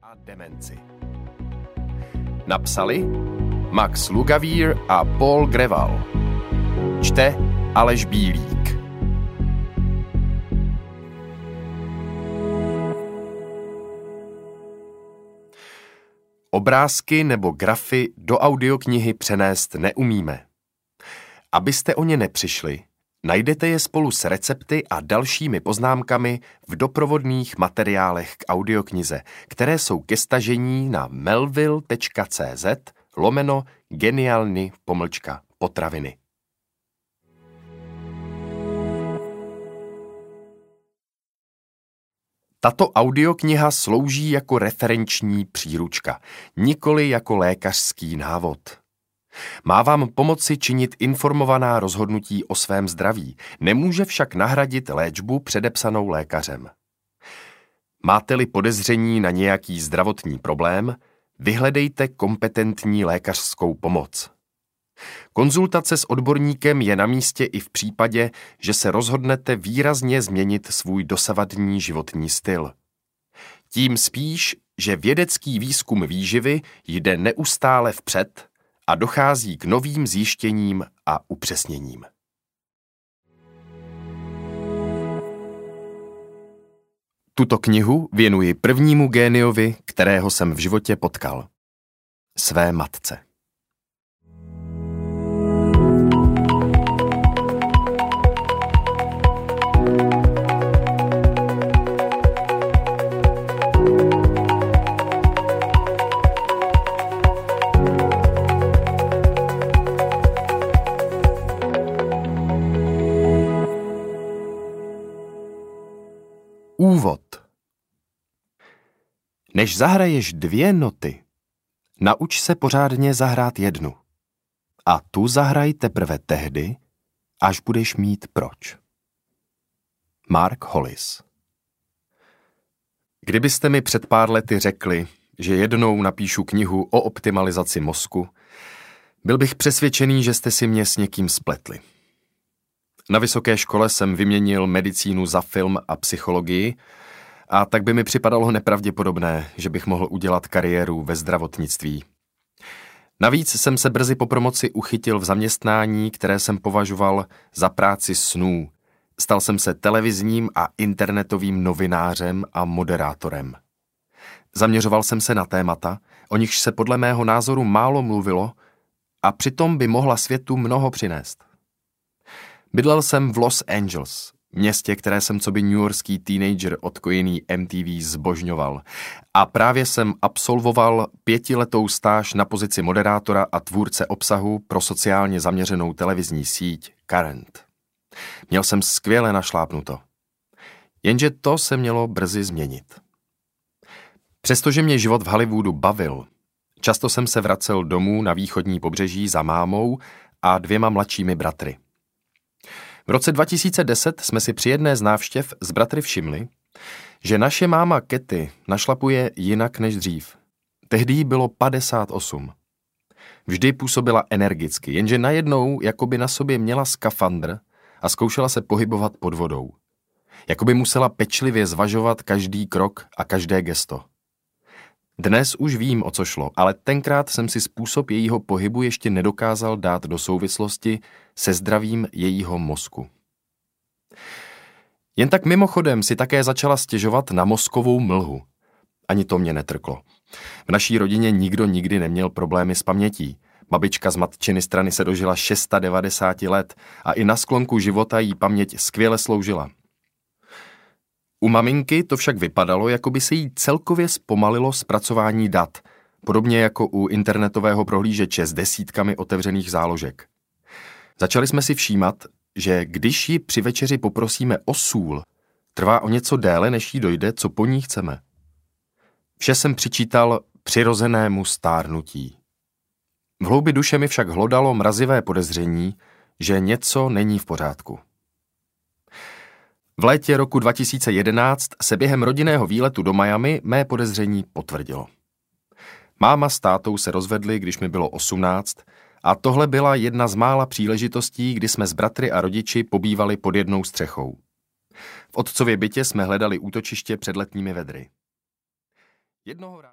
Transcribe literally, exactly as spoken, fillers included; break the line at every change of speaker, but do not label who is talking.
a demenci. Napsali Max Lugavír a Paul Greval. Čte Aleš Bílík. Obrázky nebo grafy do audioknihy přenést neumíme. Abyste o ně nepřišli, najdete je spolu s recepty a dalšími poznámkami v doprovodných materiálech k audioknize, které jsou ke stažení na melville.cz lomeno genialny pomlčka potraviny. Tato audiokniha slouží jako referenční příručka, nikoli jako lékařský návod. Má vám pomoci činit informovaná rozhodnutí o svém zdraví, nemůže však nahradit léčbu předepsanou lékařem. Máte-li podezření na nějaký zdravotní problém, vyhledejte kompetentní lékařskou pomoc. Konzultace s odborníkem je na místě i v případě, že se rozhodnete výrazně změnit svůj dosavadní životní styl. Tím spíš, že vědecký výzkum výživy jde neustále vpřed a dochází k novým zjištěním a upřesněním. Tuto knihu věnuji prvnímu géniovi, kterého jsem v životě potkal. Své matce. Úvod. Než zahraješ dvě noty, nauč se pořádně zahrát jednu. A tu zahraj teprve tehdy, až budeš mít proč. Mark Hollis. Kdybyste mi před pár lety řekli, že jednou napíšu knihu o optimalizaci mozku, byl bych přesvědčený, že jste si mě s někým spletli. Na vysoké škole jsem vyměnil medicínu za film a psychologii, a tak by mi připadalo nepravděpodobné, že bych mohl udělat kariéru ve zdravotnictví. Navíc jsem se brzy po promoci uchytil v zaměstnání, které jsem považoval za práci snů. Stal jsem se televizním a internetovým novinářem a moderátorem. Zaměřoval jsem se na témata, o nichž se podle mého názoru málo mluvilo, a přitom by mohla světu mnoho přinést. Bydlel jsem v Los Angeles, městě, které jsem coby newyorský teenager odkojený M T V zbožňoval. A právě jsem absolvoval pětiletou stáž na pozici moderátora a tvůrce obsahu pro sociálně zaměřenou televizní síť Current. Měl jsem skvěle našlápnuto. Jenže to se mělo brzy změnit. Přestože mě život v Hollywoodu bavil, často jsem se vracel domů na východní pobřeží za mámou a dvěma mladšími bratry. V roce dva tisíce deset jsme si při jedné z návštěv s bratry všimli, že naše máma Katy našlapuje jinak než dřív. Tehdy jí bylo padesát osm. Vždy působila energicky, jenže najednou jakoby na sobě měla skafandr a zkoušela se pohybovat pod vodou. Jakoby musela pečlivě zvažovat každý krok a každé gesto. Dnes už vím, o co šlo, ale tenkrát jsem si způsob jejího pohybu ještě nedokázal dát do souvislosti se zdravím jejího mozku. Jen tak mimochodem si také začala stěžovat na mozkovou mlhu. Ani to mě netrklo. V naší rodině nikdo nikdy neměl problémy s pamětí. Babička z matčiny strany se dožila devadesát šest let a i na sklonku života jí paměť skvěle sloužila. U maminky to však vypadalo, jako by se jí celkově zpomalilo zpracování dat, podobně jako u internetového prohlížeče s desítkami otevřených záložek. Začali jsme si všímat, že když ji při večeři poprosíme o sůl, trvá o něco déle, než jí dojde, co po ní chceme. Vše jsem přičítal přirozenému stárnutí. V hloubi duše mi však hlodalo mrazivé podezření, že něco není v pořádku. V létě roku dva tisíce jedenáct se během rodinného výletu do Miami mé podezření potvrdilo. Máma s tátou se rozvedli, když mi bylo osmnáct, a tohle byla jedna z mála příležitostí, kdy jsme s bratry a rodiči pobývali pod jednou střechou. V otcově bytě jsme hledali útočiště před letními vedry. Jednoho rána...